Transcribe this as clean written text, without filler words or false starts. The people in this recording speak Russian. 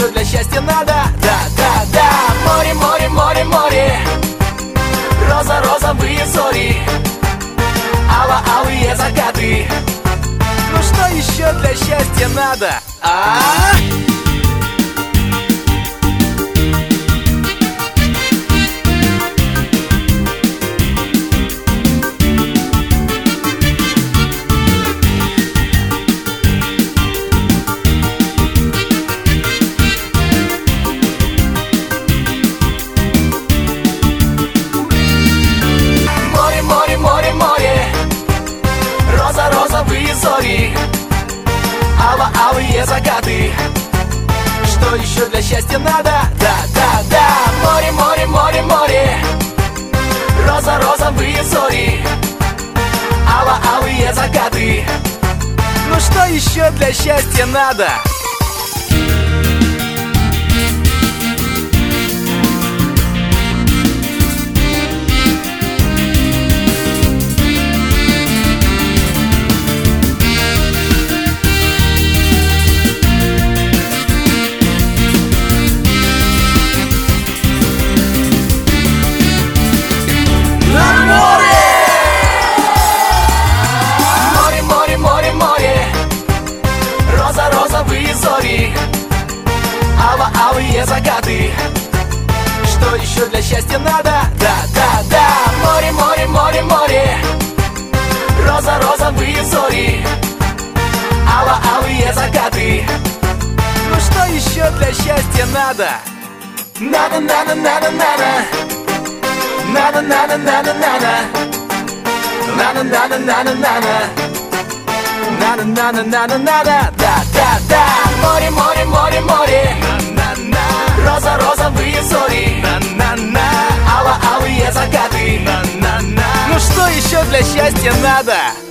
для счастья надо? Да, да, да. Море, море, море, море, роза, розовые зори, алые закаты. Ну что еще для счастья надо? Море, море, море, море, роза, розовые зори, алые закаты. Что еще для счастья надо? Да, да, да. Море, море, море, море, роза, розовые зори, алые закаты. Ну что еще для счастья надо? Море, море, море, море, роза, розовые зори, алые закаты. Что еще для счастья надо? Да, да, да. Море, море, море, море, роза, розовые зори, алые закаты. Ну что еще для счастья надо? Надо, надо, надо, надо. Надо, надо, надо, надо. Надо, надо, надо, надо. Надо, надо, надо, надо. Да, да, да. Море, море, море, море, роза, розовые зори, алые закаты. Ну что еще для счастья надо?